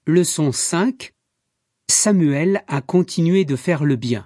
Leçon 5. Samuel a continué de faire le bien.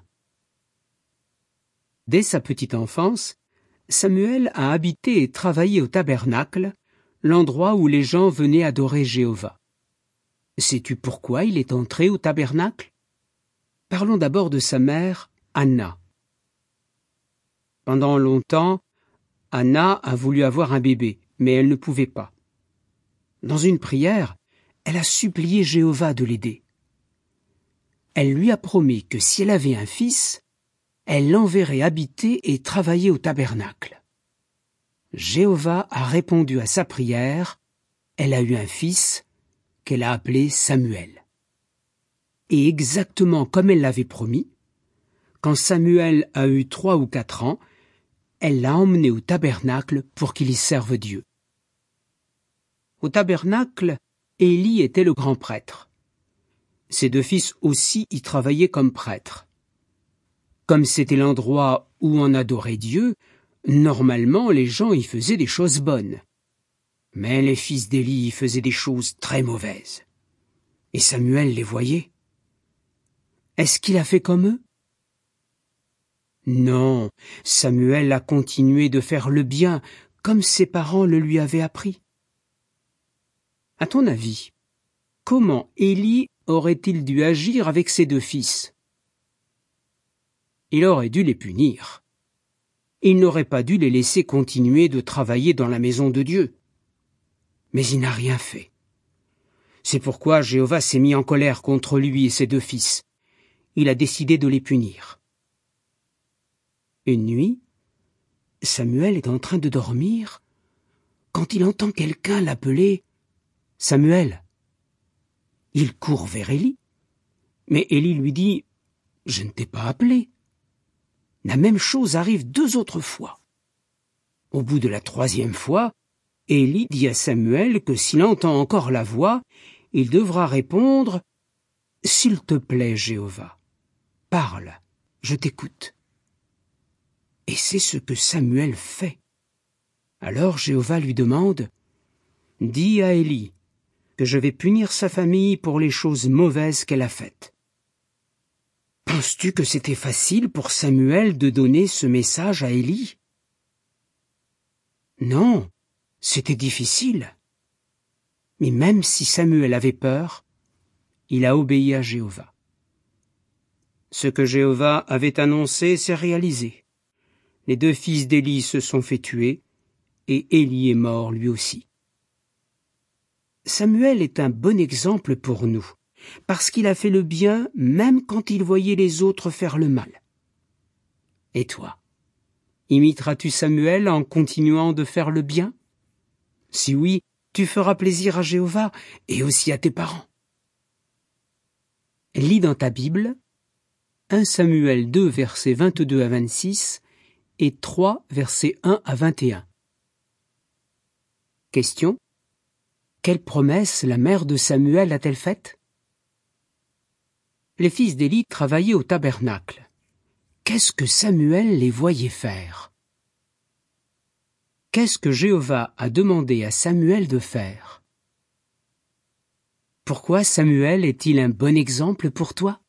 Dès sa petite enfance, Samuel a habité et travaillé au tabernacle, l'endroit où les gens venaient adorer Jéhovah. Sais-tu pourquoi il est entré au tabernacle? Parlons d'abord de sa mère, Anna. Pendant longtemps, Anna a voulu avoir un bébé, mais elle ne pouvait pas. Dans une prière, elle a supplié Jéhovah de l'aider. Elle lui a promis que si elle avait un fils, elle l'enverrait habiter et travailler au tabernacle. Jéhovah a répondu à sa prière, elle a eu un fils qu'elle a appelé Samuel. Et exactement comme elle l'avait promis, quand Samuel a eu 3 ou 4 ans, elle l'a emmené au tabernacle pour qu'il y serve Dieu. Au tabernacle, Élie était le grand prêtre. Ses 2 fils aussi y travaillaient comme prêtres. Comme c'était l'endroit où on adorait Dieu, normalement les gens y faisaient des choses bonnes. Mais les fils d'Élie y faisaient des choses très mauvaises. Et Samuel les voyait. Est-ce qu'il a fait comme eux? Non, Samuel a continué de faire le bien, comme ses parents le lui avaient appris. À ton avis, comment Élie aurait-il dû agir avec ses 2 fils? Il aurait dû les punir. Il n'aurait pas dû les laisser continuer de travailler dans la maison de Dieu. Mais il n'a rien fait. C'est pourquoi Jéhovah s'est mis en colère contre lui et ses 2 fils. Il a décidé de les punir. Une nuit, Samuel est en train de dormir quand il entend quelqu'un l'appeler « Samuel ». Il court vers Élie, mais Élie lui dit « Je ne t'ai pas appelé ». La même chose arrive 2 autres fois. Au bout de la 3e fois, Élie dit à Samuel que s'il entend encore la voix, il devra répondre « S'il te plaît, Jéhovah, parle, je t'écoute ». Et c'est ce que Samuel fait. Alors Jéhovah lui demande « Dis à Élie que je vais punir sa famille pour les choses mauvaises qu'elle a faites. » Penses-tu que c'était facile pour Samuel de donner ce message à Élie? Non, c'était difficile. Mais même si Samuel avait peur, il a obéi à Jéhovah. Ce que Jéhovah avait annoncé s'est réalisé. Les 2 fils d'Élie se sont fait tuer, et Élie est mort lui aussi. Samuel est un bon exemple pour nous, parce qu'il a fait le bien même quand il voyait les autres faire le mal. Et toi, imiteras-tu Samuel en continuant de faire le bien? Si oui, tu feras plaisir à Jéhovah et aussi à tes parents. Lis dans ta Bible 1 Samuel 2, versets 22 à 26 et 3, versets 1 à 21. Question. Quelle promesse la mère de Samuel a-t-elle faite? Les fils d'Élie travaillaient au tabernacle. Qu'est-ce que Samuel les voyait faire? Qu'est-ce que Jéhovah a demandé à Samuel de faire? Pourquoi Samuel est-il un bon exemple pour toi?